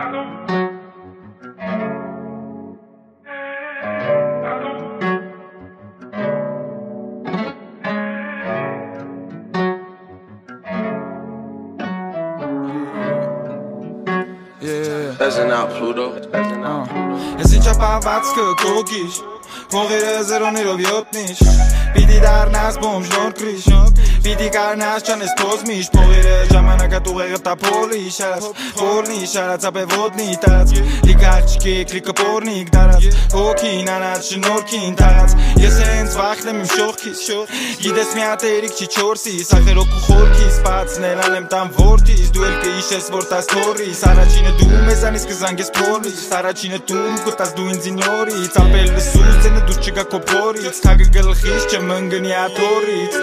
Spazzing out, Pluto. Ես ինչ ապահվածքը կոգիշ Փողերը զրոներով յոտնիշ Պիտի դառնաս բոմժ նոր կրիշ Պիտի կարնաս չանես փոզ միշտ Փողերը ժամանակատ ուղեղը տա փոլիշ Փորնիշ արած ապե ոտնի տարած Լիք աղջիկ լիքը պորնիկ դարած Հոգին անած շնորքին տարած Ես հենց վախնեմ իմ շողքիս Գիտես մի ատերիկ չի չորսիս Ախերոք ու խորքիս Պացնել անեմ տան որդիս Դու էլ կիշես որ տաս թորիս Առաջինը դու մեզանից կզանգես փորից Առաջինը դու կտաս դու ինձ ինորից Ապել լսուց ձենը դուր չգա քո փորից Քագը գլխիս չմնգնի աթորից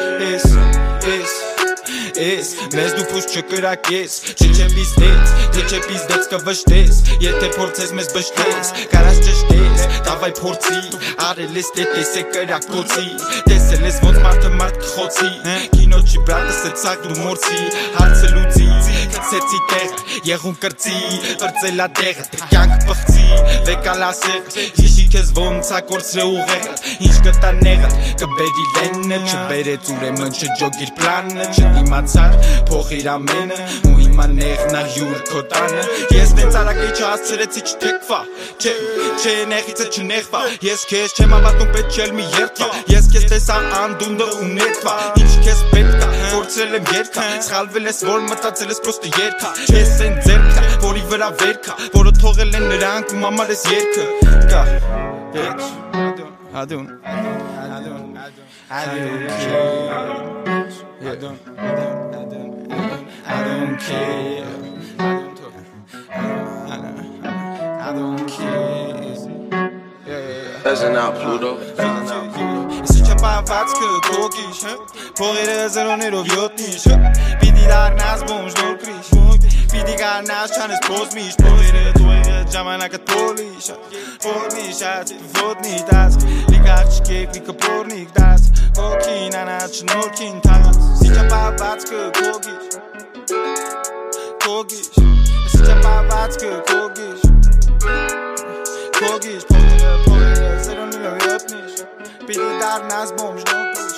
Ես մեզ դու փուս չկրակես Չչեպիս դեց, չչեպիս դեց կվշտես Եթե փորձես մեզ բշտես, կարաս ճշտես Դավայ փորձի, արել ես տետես է կրակ կոցի Տեսել ես ոնց մարդը մարդ կխոցի Կինո չի բրատս է ծակ դու մորցի Հարցը լուծի, կցեցի տեղը, եղուն կրծի Պրծելա դեղը, կյանք պղծի Վեկալ ասեղ, հիշի քեզ ոնց ակորցրե ուղեղը Ինչ կտա նեղը, կբերի լենը Չբերեց ուրեմն չջոգիր պլանը Չդիմացար, փոխիր ամենը Ու հիմա նեղնա հյուր քո տանը Ես նենց արագի չհասցրեցի չթեքվա Չէ նեղիցը չնեղվա Ես քեզ չեմ ավատում պետք չել մի երդվա Ես քեզ տեսա անդունդը ու ներքվա Ինչ քեզ պետք է, կորցրել եմ երկա Սխալվել ես որ մտածել ես պրոստը երկա Չես են ձերքա, որի վրա վերքա Որը թողել են նրանք ու մամար ես երկը Կա, bitch I don't care Spazzing out, Pluto. Ես ինչ ապահվածքը կոգիշ Փողերը զրոներով յոտնիշ Պիտի դառնաս բոմժ նոր կրիշ Պիտի կարնաս չանես փոզ միշտ Փողերը դուեղը ժամանակատ փոլիշ Փորնիշ արած ոտնի տաց Լիք աղջիկ լիքը պորնիկ դաց Հոգին անած շնորքին թաց Ես ինչ ապահվածքը կոգիշ Ես ինչ ապահվածքը կոգիշ Կոգիշ փողերը զրոներով յոտնիշ Պիտի դառնաս բոմժ նոր կրիշ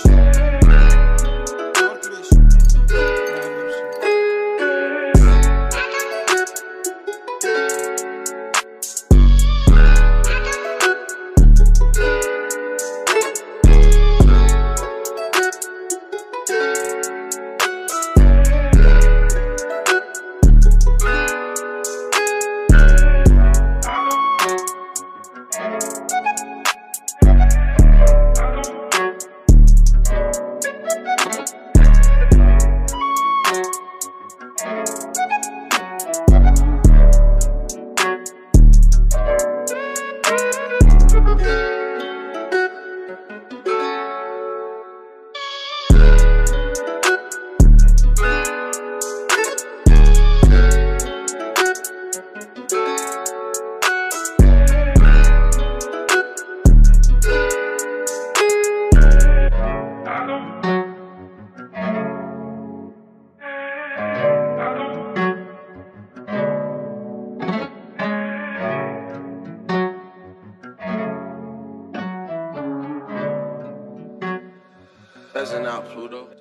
Spazzing out, Pluto.